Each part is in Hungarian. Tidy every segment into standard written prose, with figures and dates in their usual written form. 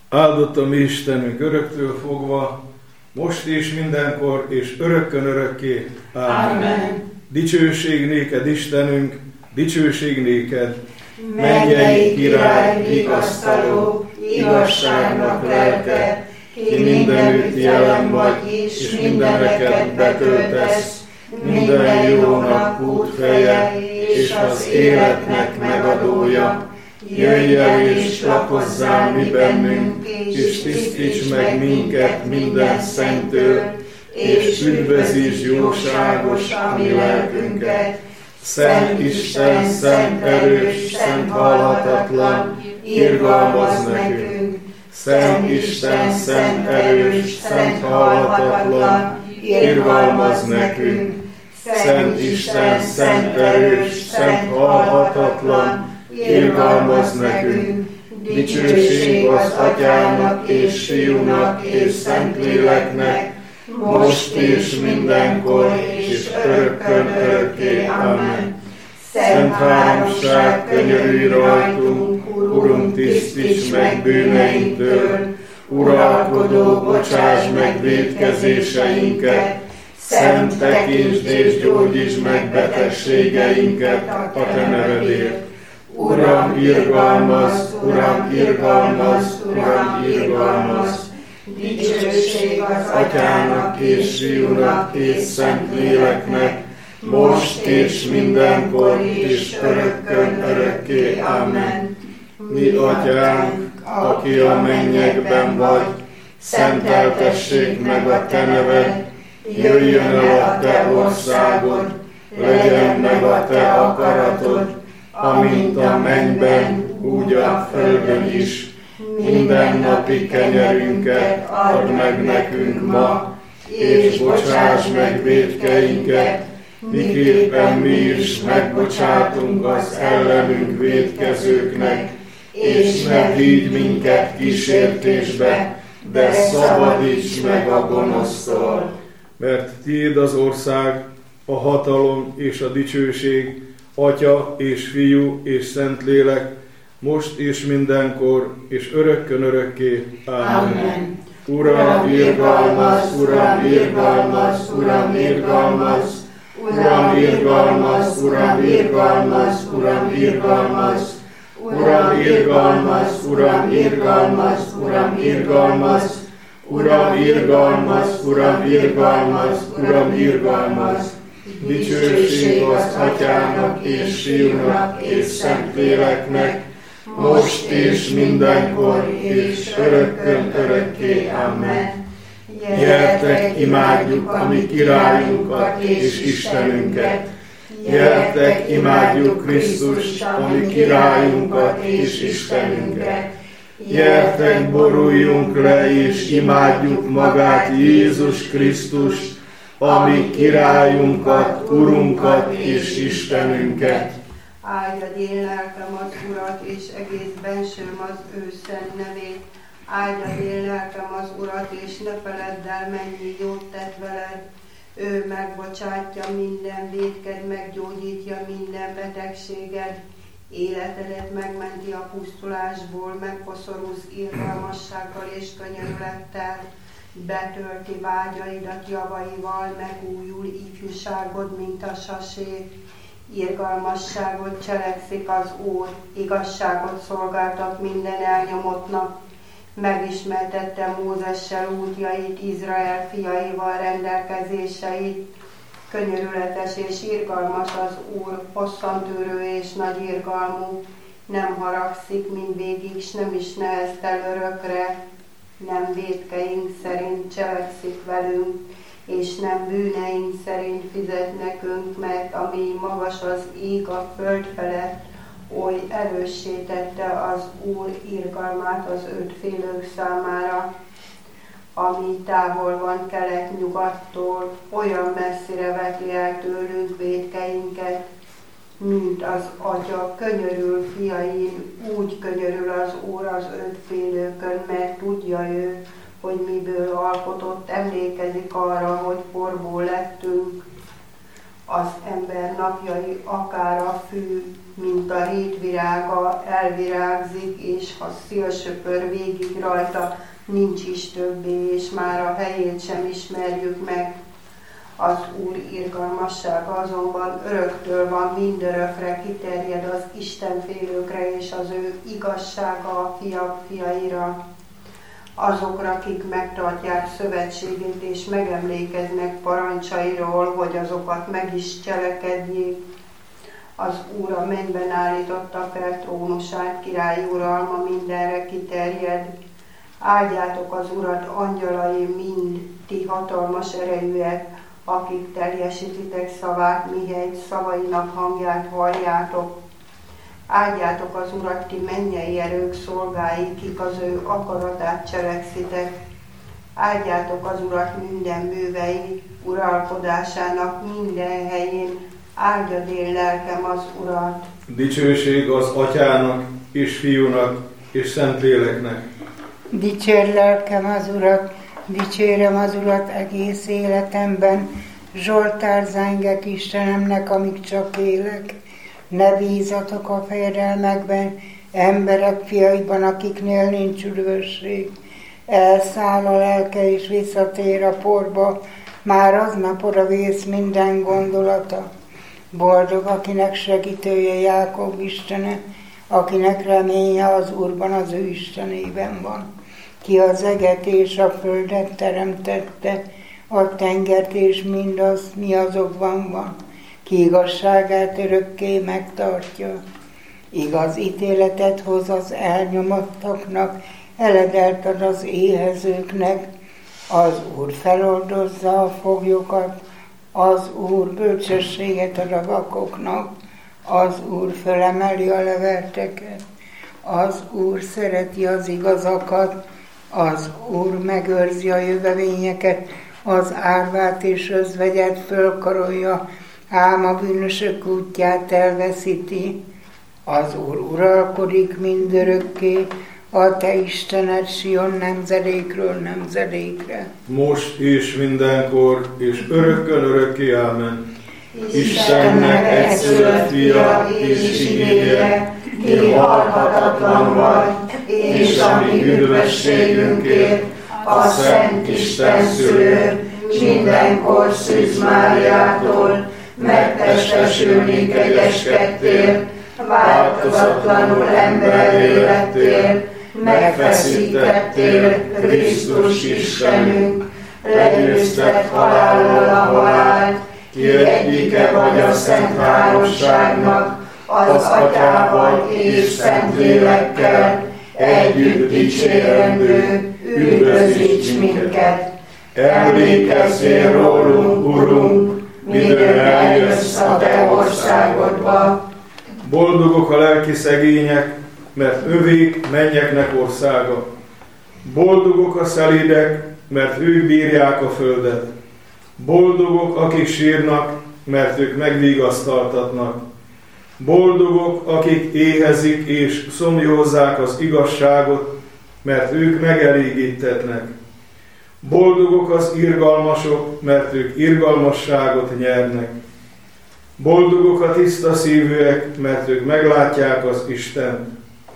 Áldott a mi Istenünk öröktől fogva, most és mindenkor és örökkön örökké. Amen. Dicsőség néked, Istenünk, dicsőség néked. Mennyei király, vigasztaló, igazságnak lelke, ki mindenütt jelen vagy, és mindeneket betöltesz, minden jónak útfeje, és az életnek megadója. Jöjj el és lakozzál mi bennünk, és tisztíts meg minket minden szenttől, és üdvözíts jóságos a mi lelkünket. Szent Isten, szent erős, szent halhatatlan, irgalmazz nekünk. Szent Isten, szent erős, szent halhatatlan, irgalmazz nekünk. Szent Isten, szent erős, szent halhatatlan, irgalmazz nekünk. Dicsőség az Atyának és Fiúnak és Szentléleknek, most és mindenkor és örökkön örökké. Amen. Szent Háromság, könyörülj rajtunk, Urunk, tisztíts meg bűneinktől, Uralkodó, bocsáss meg vétkezéseinket, Szent, tekintsd és gyógyítsd meg betegségeinket a Te nevedért. Uram, irgalmazz, Uram, irgalmazz, Uram, irgalmazz. Dicsőség az Atyának és Fiúnak és Szentléleknek, most és mindenkor és örökkön örökké. Amen. Mi Atyánk, aki a mennyekben vagy, szenteltessék meg a Te neved, jöjjön el a Te országod, legyen meg a Te akaratod, amint a mennyben, úgy a földön is. Mindennapi kenyerünket add meg nekünk ma, és bocsáss meg vétkeinket, miképpen mi is megbocsátunk az ellenünk vétkezőknek, és ne vigy minket kísértésbe, de szabadíts meg a gonosztól. Mert tiéd az ország, a hatalom és a dicsőség, Atya és Fiú és Szentlélek, most és mindenkor, és örökkön örökké. Amen. Uram, irgalmazz, Uram, irgalmazz, Uram, irgalmazz, Uram, irgalmazz, Uram, irgalmazz, Uram, irgalmazz, Uram, irgalmazz, Uram, irgalmazz, Uram, irgalmazz, Uram, irgalmazz, Uram, irgalmazz, Uram, irgalmazz. Dicsőség az Atyának és Fiúnak és Szentléleknek, most és mindenkor és örökkön örökké. Amen. Gyertek, imádjuk a mi királyunkat és Istenünket. Gyertek, imádjuk Krisztust, a mi királyunkat és Istenünket. Gyertek, boruljunk le és imádjuk magát Jézus Krisztust, a mi királyunkat, Urunkat és Istenünket. Áldjad én lelkem az Urat, és egész bensőm az ő szent nevét. Áldjad én lelkem az Urat, és ne feledd el, mennyi jót tett veled. Ő megbocsátja minden vétked, meggyógyítja minden betegséged. Életedet megmenti a pusztulásból, megkoszorúz irgalmassággal és könyörülettel. Betölti vágyaidat javaival, megújul ifjúságod, mint a sasé. Irgalmasságot cselekszik az Úr, igazságot szolgáltat minden elnyomottnak. Megismertette Mózessel útjait, Izrael fiaival rendelkezéseit. Könyörületes és irgalmas az Úr, hosszantűrő és nagy irgalmú. Nem haragszik mindvégig, s nem is neheztel örökre. Nem vétkeink szerint cselekszik velünk, és nem bűneink szerint fizet nekünk, mert ami magas az ég a föld felett, oly erőssé tette az Úr irgalmát az ötfélők számára. Ami távol van kelet-nyugattól, olyan messzire veti el tőlünk vétkeinket, mint az Atya könyörül fiain, úgy könyörül az Úr az ötfélőkön, mert tudja ő, hogy miből alkotott, emlékezik arra, hogy porból lettünk. Az ember napjai akár a fű, mint a rétvirága elvirágzik, és ha szélsöpör végig rajta, nincs is többé, és már a helyét sem ismerjük meg. Az Úr irgalmassága azonban öröktől van, mindörökre kiterjed az istenfélőkre, és az ő igazsága a fiak fiaira. Azokra, akik megtartják szövetségét és megemlékeznek parancsairól, hogy azokat meg is cselekedjék. Az Úr a mennyben állította fel trónusát, királyi uralma mindenre kiterjed. Áldjátok az Urat, angyalai, mind ti hatalmas erejűek, akik teljesítitek szavát, mihelyt szavainak hangját halljátok. Áldjátok az Urat, ti mennyei erők szolgái, kik az ő akaratát cselekszitek. Áldjátok az Urat minden művei, uralkodásának minden helyén. Áldjad én lelkem az Urat. Dicsőség az Atyának, és Fiúnak, és Szentléleknek. Dicsérj lelkem az Urat, dicsérem az Urat egész életemben. Zsoltár zengek Istenemnek, amíg csak élek. Ne bízatok a fejedelmekben, emberek fiaiban, akiknél nincs üdvösség. Elszáll a lelke és visszatér a porba, már aznap oda vész minden gondolata. Boldog, akinek segítője Jákob Istene, akinek reménye az Úrban, az ő Istenében van. Ki az eget és a földet teremtette, a tengert és mindazt, mi azokban van. Ki igazságát örökké megtartja. Igaz ítéletet hoz az elnyomottaknak, eledelt ad az éhezőknek. Az Úr feloldozza a foglyokat, az Úr bölcsességet ad a vakoknak, az Úr felemeli a leverteket, az Úr szereti az igazakat, az Úr megőrzi a jövevényeket, az árvát és özvegyet fölkarolja, ám a bűnösök útját elveszíti. Az Úr uralkodik mindörökké, a te Istened Sion nemzedékről nemzedékre. Most és mindenkor, és örökkön örökké. Ámen. Istennek egyszülött fia és igéje, ki halhatatlan vagy, és a mi üdvösségünkért, a Szent Isten szülő, mindenkor Szűz Máriától, megtestesülni kegyeskedtél, változatlanul emberré lettél, megfeszítettél, Krisztus Istenünk, legyőzted halállal a halált, ki egyike vagy a Szent Háromságnak, az Atyával és Szentlélekkel, együtt dicsérendő, üdvözíts minket. Emlékezzél rólunk, Urunk, midőn eljössz a te országodba. Boldogok a lelki szegények, mert övék mennyeknek országa. Boldogok a szelídek, mert ők bírják a földet. Boldogok, akik sírnak, mert ők megvigasztaltatnak. Boldogok, akik éhezik és szomjózzák az igazságot, mert ők megelégítetnek. Boldogok az irgalmasok, mert ők irgalmasságot nyernek. Boldogok a tiszta szívűek, mert ők meglátják az Istent.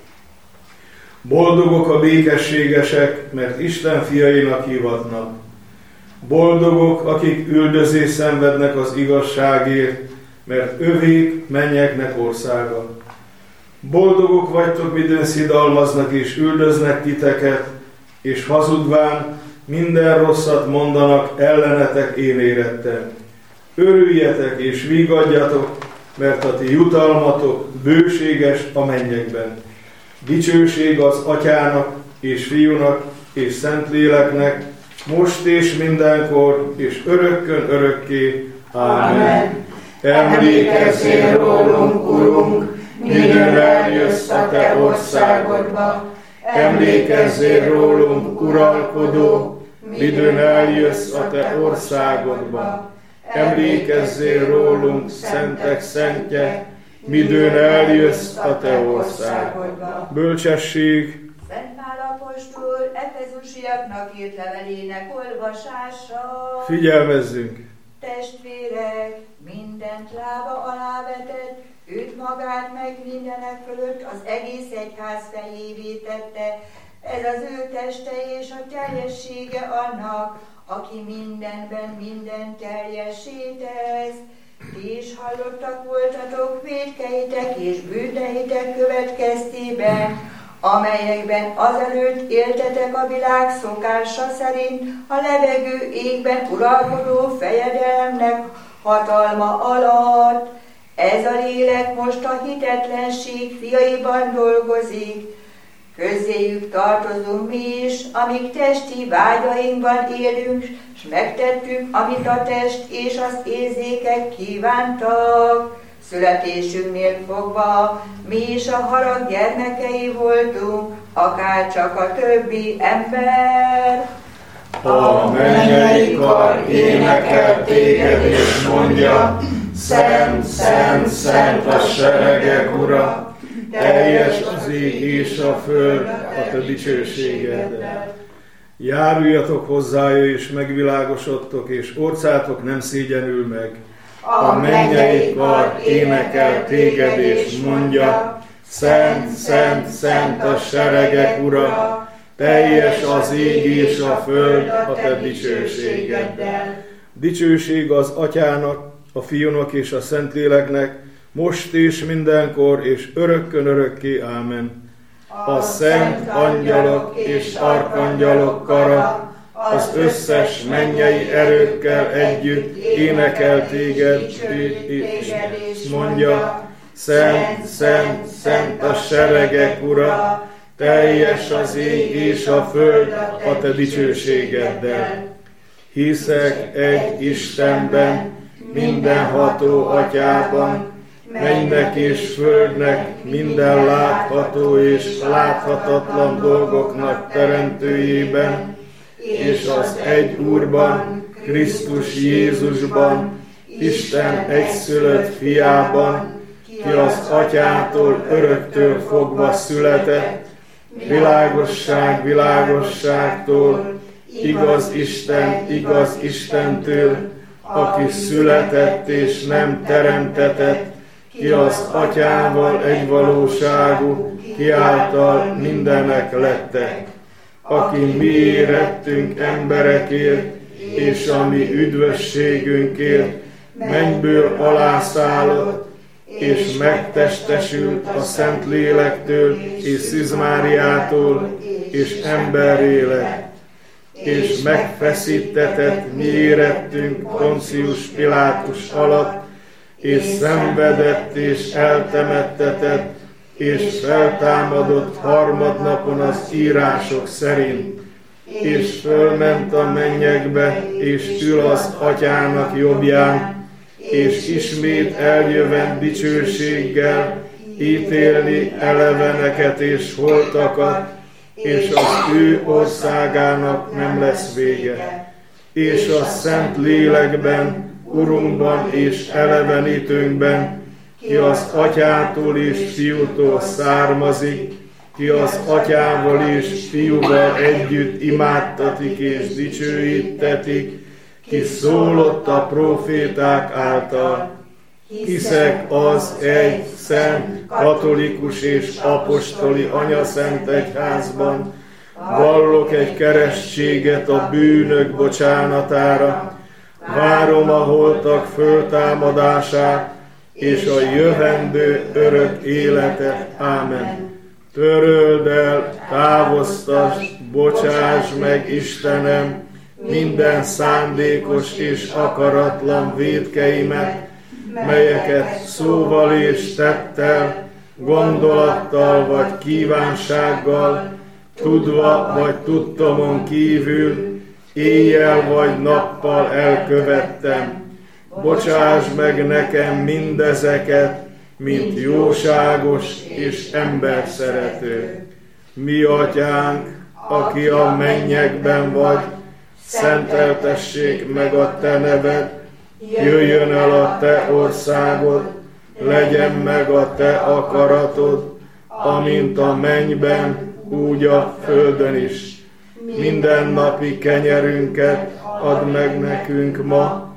Boldogok a békességesek, mert Isten fiainak hivatnak. Boldogok, akik üldözést szenvednek az igazságért, mert övék mennyeknek országa. Boldogok vagytok, midőn szidalmaznak és üldöznek titeket, és hazudván minden rosszat mondanak ellenetek én érettem. Örüljetek és vigadjatok, mert a ti jutalmatok bőséges a mennyekben. Dicsőség az Atyának, és Fiúnak, és Szentléleknek, most és mindenkor, és örökkön örökké. Ámen. Emlékezzél rólunk, Urunk, midőn eljössz a te országodba. Emlékezzél rólunk, uralkodó, midőn eljössz a te országodba. Emlékezzél rólunk, szentek szentje, midőn eljössz a te országodba. Bölcsesség. Szent Pál apostol Efezusiaknak írt levelének olvasása. Figyelmezzünk! Testvérek, mindent lába alá vetett, őt magát meg mindenek fölött az egész egyház fejévé tette. Ez az ő teste és a teljessége annak, aki mindenben minden teljessé tesz. Ti is hallottak voltatok vétkeitek és bűneitek következtében, amelyekben azelőtt éltetek a világ szokása szerint a levegő égben uralkodó fejedelemnek hatalma alatt. Ez a lélek most a hitetlenség fiaiban dolgozik. Közéjük tartozunk mi is, amíg testi vágyainkban élünk, s megtettük, amit a test és az érzékek kívántak. Születésünknél fogva mi is a harag gyermekei voltunk, akár csak a többi ember. A mennyei kar énekel téged és mondja, Szent, Szent, Szent a seregek Ura, teljes az ég és a föld a te dicsőségeddel. Járuljatok hozzája és megvilágosodtok, és orcátok nem szégyenül meg. A mennyei kar énekel téged és mondja, Szent, Szent, Szent a seregek Ura, teljes az ég és a föld a te dicsőségeddel. Dicsőség az Atyának, a Fiúnak és a Szentléleknek, most és mindenkor és örökkön örökké. Ámen. A szent angyalok és arkangyalok kara, az összes mennyei erőkkel együtt énekel téged, és mondja, Szent, Szent, Szent a seregek Ura, teljes az ég és a föld a te dicsőségeddel. Hiszek egy Istenben, mindenható Atyában, mennynek és földnek, minden látható és láthatatlan dolgoknak teremtőjében, és az egy Úrban, Krisztus Jézusban, Isten egyszülött Fiában, ki az Atyától öröktől fogva született, világosság világosságtól, igaz Istentől, aki született és nem teremtetett, ki az Atyával egyvalóságú, ki által mindenek lettek, aki mi érettünk emberekért, és a mi üdvösségünkért mennyből alászállott, és megtestesült a Szentlélektől és Szűzmáriától, és emberré lett, és megfeszítetett mi érettünk Poncius Pilátus alatt, és szenvedett és eltemettetett, és feltámadott harmadnapon az írások szerint, és fölment a mennyekbe, és ül az Atyának jobbján, és ismét eljövend dicsőséggel, ítélni eleveneket és holtakat, és az ő országának nem lesz vége. És a Szent Lélekben, Urunkban és elevenítőnkben, ki az Atyától és Fiútól származik, ki az Atyával és Fiúval együtt imádtatik és dicsőítetik, ki szólott a próféták által. Hiszek az egy szent, katolikus és apostoli anyaszent egyházban, vallok egy keresztséget a bűnök bocsánatára, várom a holtak föltámadását, és a jövendő örök életet. Ámen. Töröld el, távoztasd, bocsáss meg, Istenem, minden szándékos és akaratlan vétkeimet, melyeket szóval és tettel, gondolattal vagy kívánsággal, tudva vagy tudtomon kívül, éjjel vagy nappal elkövettem. Bocsáss meg nekem mindezeket, mint jóságos és emberszerető. Mi Atyánk, aki a mennyekben vagy, szenteltessék meg a te neved, jöjjön el a te országod, legyen meg a te akaratod, amint a mennyben, úgy a földön is. Mindennapi kenyerünket add meg nekünk ma,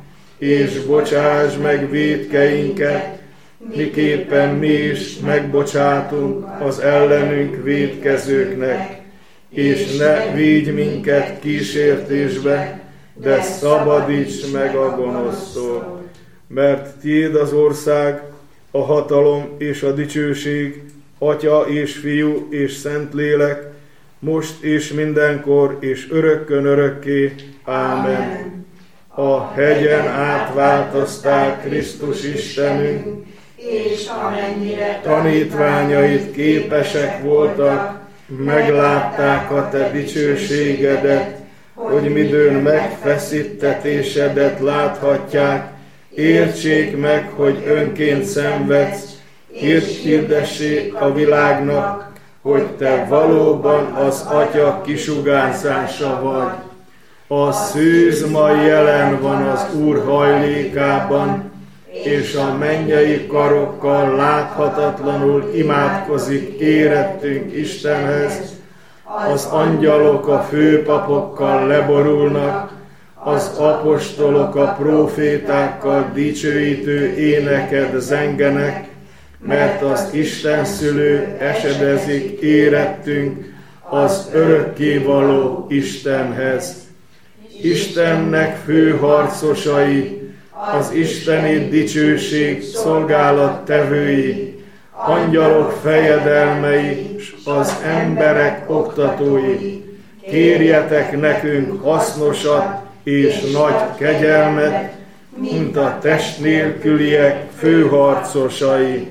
és bocsáss meg vétkeinket, miképpen mi is megbocsátunk az ellenünk vétkezőknek, és ne vigy minket kísértésbe, de szabadíts meg a gonosztól. Mert tiéd az ország, a hatalom és a dicsőség, Atya és Fiú és Szentlélek, most és mindenkor és örökkön örökké. Ámen. A hegyen átváltozták Krisztus Istenünk, és amennyire tanítványait képesek voltak, meglátták a te dicsőségedet, hogy midőn megfeszítetésedet láthatják, értsék meg, hogy önként szenvedsz, hirdessék a világnak, hogy te valóban az Atya kisugárzása vagy. A szűz ma jelen van az Úr hajlékában, és a mennyei karokkal láthatatlanul imádkozik érettünk Istenhez. Az angyalok a főpapokkal leborulnak, az apostolok a prófétákkal dicsőítő éneket zengenek, mert az Isten szülő esedezik érettünk az örökkévaló Istenhez. Istennek főharcosai, az isteni dicsőség szolgálattevői, angyalok fejedelmei, s az emberek oktatói, kérjetek nekünk hasznosat és nagy kegyelmet, mint a test nélküliek főharcosai.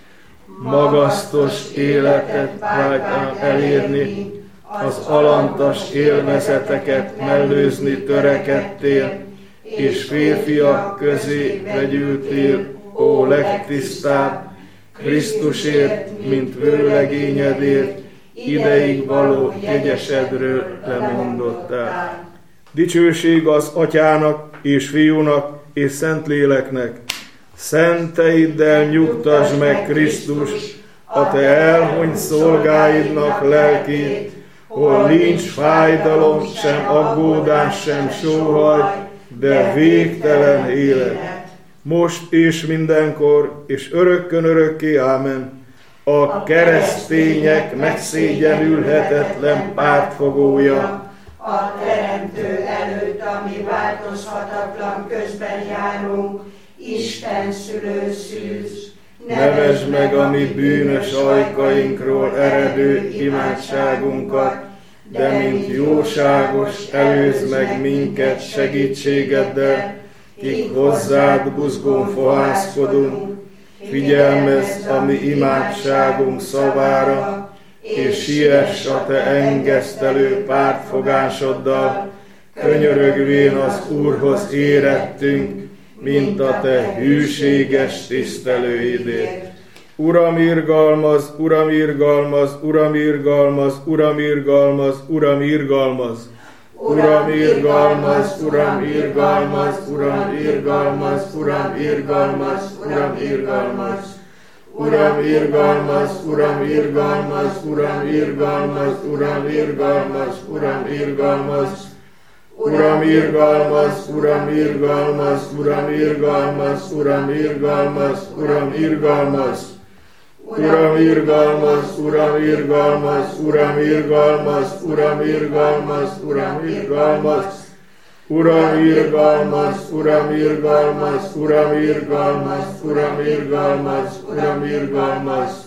Magasztos életet vágytál elérni, az alantas élvezeteket mellőzni törekedtél, és férfiak közé vegyültél, ó legtisztább, Krisztusért, mint vőlegényedért, ideig való jegyesedről lemondottál. Dicsőség az Atyának, és Fiúnak, és Szentléleknek. Szenteiddel nyugtasd meg Krisztus, a te elhunyt szolgáidnak lelkét, hol nincs fájdalom, sem aggódás, sem sóhaj, de végtelen élet. Most és mindenkor, és örökkön örökké. Ámen. A keresztények megszégyenülhetetlen pártfogója, a Teremtő előtt, ami változhatatlan közben járunk, Isten szülő szűz. Nevesd meg a mi bűnös ajkainkról eredő imádságunkat, de mint jóságos előzd meg minket segítségeddel, kik hozzád buzgón fohászkodunk. Figyelmezz a mi imádságunk szavára, és siess a te engesztelő pártfogásoddal, könyörögvén az Úrhoz érettünk, mint a te hűséges tisztelőidért. Uram irgalmaz, Uram irgalmaz, Uram irgalmaz, Uram irgalmaz, Uram irgalmaz. Uram irgalmaz, Uram irgalmaz, Uram irgalmaz, Uram irgalmaz, Uram irgalmaz. Uram irgalmaz, Uram irgalmaz, Uram irgalmaz, Uram irgalmaz, Uram irgalmaz. Uram irgalmaz, Uram irgalmaz, Uram irgalmaz, Uram irgalmaz, Uram irgalmaz. Uram irgalmaz, Uram irgalmaz, Uram irgalmaz, Uram irgalmaz, Uram irgalmaz. Uram irgalmaz, Uram irgalmaz, Uram irgalmaz, Uram irgalmaz, Uram irgalmaz.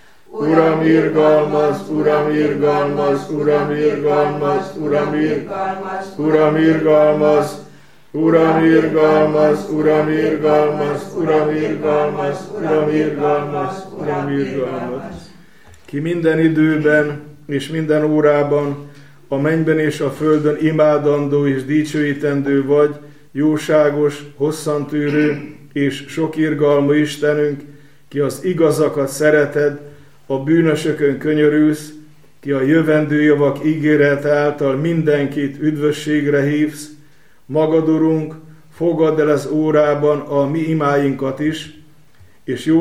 Uram irgalmaz, Uram irgalmaz, Uram irgalmaz, Uram irgalmaz, Uram irgalmaz. Uram irgalmaz, Uram irgalmaz, Uram irgalmaz, Uram irgalmaz, Uram irgalmaz. Ki minden időben és minden órában, a mennyben és a földön imádandó és dicsőítendő vagy, jóságos, hosszantűrő és sok irgalmú Istenünk, ki az igazakat szereted, a bűnösökön könyörülsz, ki a jövendő javak ígéret által mindenkit üdvösségre hívsz, magad, Urunk, fogadd el az órában a mi imáinkat is, és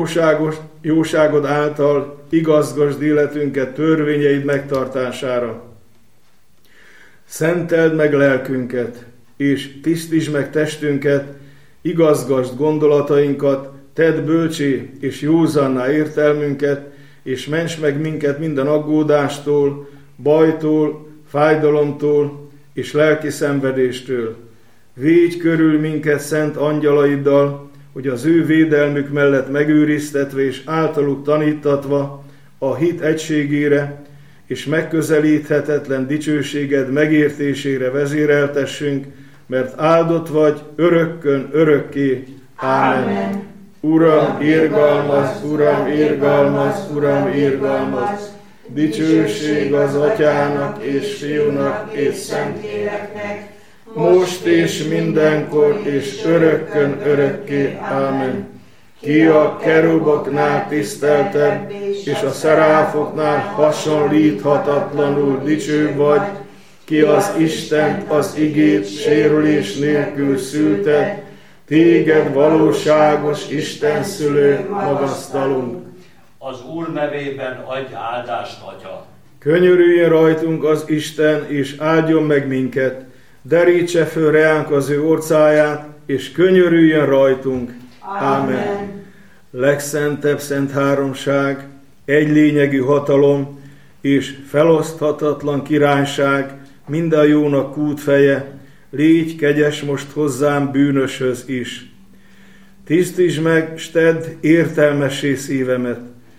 jóságod által igazgasd életünket törvényeid megtartására. Szenteld meg lelkünket, és tisztítsd meg testünket, igazgasd gondolatainkat, tedd bölcsé és józanná értelmünket, és ments meg minket minden aggódástól, bajtól, fájdalomtól és lelki szenvedéstől. Védj körül minket szent angyalaiddal, hogy az ő védelmük mellett megőriztetve és általuk tanítatva a hit egységére és megközelíthetetlen dicsőséged megértésére vezéreltessünk, mert áldott vagy örökkön örökké. Ámen. Uram, irgalmaz, Uram, irgalmaz, Uram, irgalmaz. Dicsőség az Atyának és Fiúnak és Szentléleknek, most és mindenkor és örökkön örökké. Ámen. Ki a keruboknál tiszteltebb, és a szeráfoknál hasonlíthatatlanul dicső vagy, ki az Istent, az igét sérülés nélkül szülted, téged valóságos Isten szülő magasztalunk. Az Úr nevében adj áldást, Atya. Könyörüljön rajtunk az Isten, és áldjon meg minket, derítse föl reánk az ő orcáját, és könyörüljön rajtunk. Ámen. Legszentebb szent háromság, egylényegű hatalom és feloszthatatlan királyság, minden jónak kútfeje, légy kegyes most hozzám bűnöshöz is. Tisztítsd meg, s tedd értelmessé szívemet,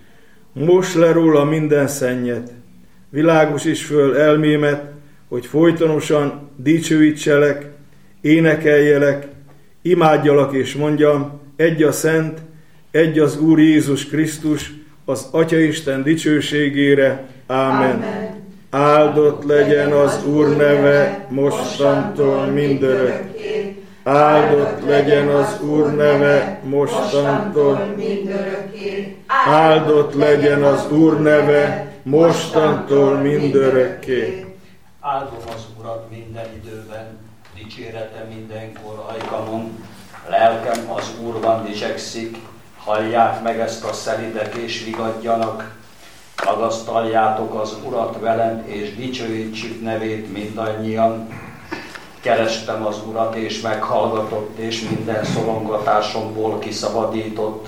moss le róla minden szennyet, világosíts föl elmémet, hogy folytonosan dicsőítselek, énekeljelek, imádjalak és mondjam, egy a Szent, egy az Úr Jézus Krisztus, az Atyaisten dicsőségére. Ámen. Áldott legyen az Úr neve mostantól mindörökké. Áldott legyen az Úr neve mostantól mindörökké. Áldott legyen az Úr neve mostantól mindörökké. Áldom az Urat minden időben, dicsérete mindenkor ajkamon. Lelkem az Úrban dicsekszik, hallják meg ezt a szelidek és vigadjanak. Magasztaljátok az Urat velem, és dicsőítsük nevét mindannyian. Kerestem az Urat, és meghallgatott, és minden szorongatásomból kiszabadított.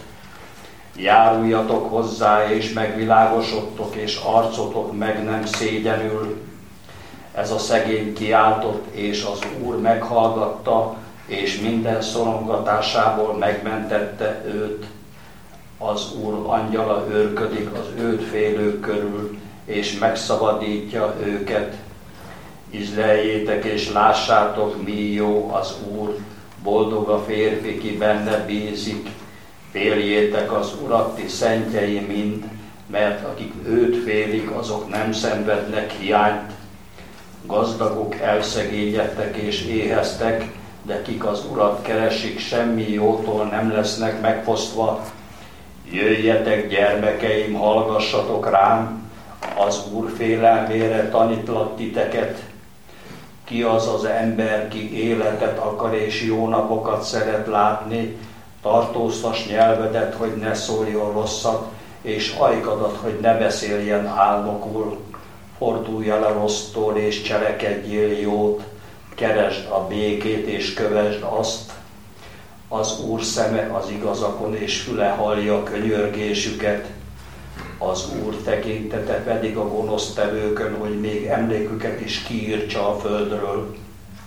Járuljatok hozzá, és megvilágosodtok, és arcotok meg nem szégyenül. Ez a szegény kiáltott, és az Úr meghallgatta, és minden szorongatásából megmentette őt. Az Úr angyala őrködik az őt félők körül, és megszabadítja őket. Izleljétek és lássátok, mi jó az Úr, boldog a férfi, ki benne bízik. Féljétek az Urat, ti szentjei mind, mert akik őt félik, azok nem szenvednek hiányt. Gazdagok elszegényedtek és éheztek, de kik az Urat keresik, semmi jótól nem lesznek megfosztva. Jöjjetek, gyermekeim, hallgassatok rám, az Úr félelmére tanítlak titeket. Ki az az ember, ki életet akar és jó napokat szeret látni, tartóztass nyelvedet, hogy ne szóljon rosszat, és ajkadat, hogy ne beszéljen álmokul. Fordulj el a rossztól és cselekedjél jót, keresd a békét és kövesd azt. Az Úr szeme az igazakon, és füle hallja könyörgésüket. Az Úr tekintete pedig a gonosztevőkön, hogy még emléküket is kiírtsa a földről.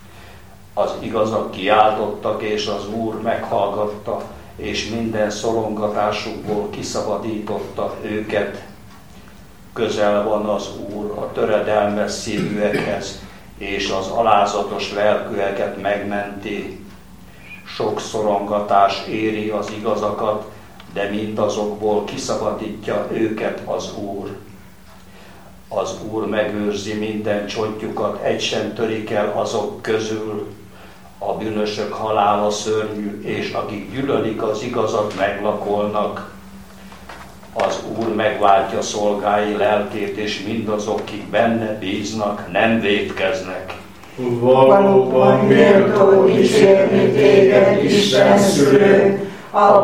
Az igazak kiáltottak, és az Úr meghallgatta, és minden szorongatásukból kiszabadította őket. Közel van az Úr a töredelmes szívűekhez, és az alázatos lelkűeket megmenti. Sok szorongatás éri az igazakat, de mindazokból kiszabadítja őket az Úr. Az Úr megőrzi minden csontjukat, egy sem törik el azok közül. A bűnösök halála szörnyű, és akik gyűlölik az igazat, meglakolnak. Az Úr megváltja szolgái lelkét, és mindazok, kik benne bíznak, nem vétkeznek. Valóban méltó dicsérni téged, Isten szülő, a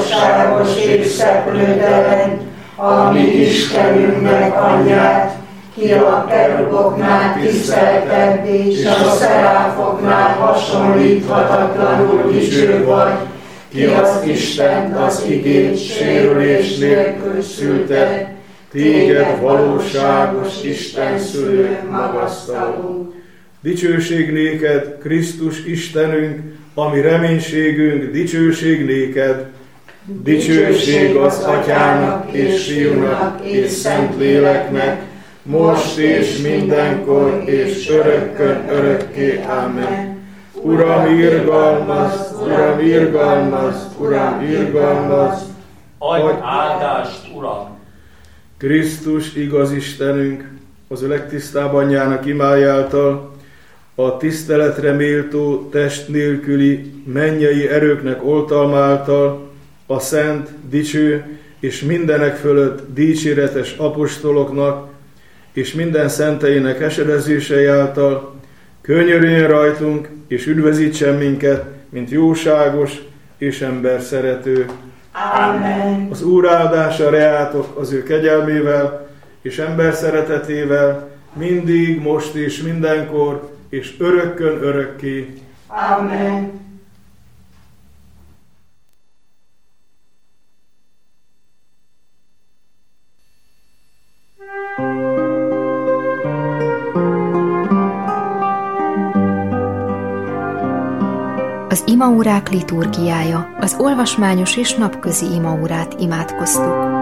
boldogságos és szeplőtelen, a mi Istenünknek anyját, ki a keruboknál tiszteltebb, és a szeráfoknál hasonlíthatatlanul dicső vagy, ki az Istent az igét sérülés nélkül szülted, téged valóságos Isten szülő magasztalunk. Dicsőség néked, Krisztus Istenünk, ami reménységünk, dicsőség néked. Dicsőség az Atyának és Fiúnak és Szentléleknek, most és mindenkor és örökkön örökké. Amen. Uram, irgalmazd, Uram, irgalmazd, Uram, irgalmazd. Adj áldást, Uram! Krisztus igaz Istenünk, az ő legtisztább anyjának imájáltal, a tiszteletre méltó test nélküli mennyei erőknek oltalmáltal, a szent, dicső és mindenek fölött dicséretes apostoloknak és minden szenteinek esedezései által könyörüljön rajtunk és üdvözítsen minket, mint jóságos és emberszerető. Amen. Az Úr áldása reátok az ő kegyelmével és ember szeretetével, mindig, most és mindenkor, és örökkön örökké. Amen. Az imaórák liturgiája, az olvasmányos és napközi imaórát imádkoztuk.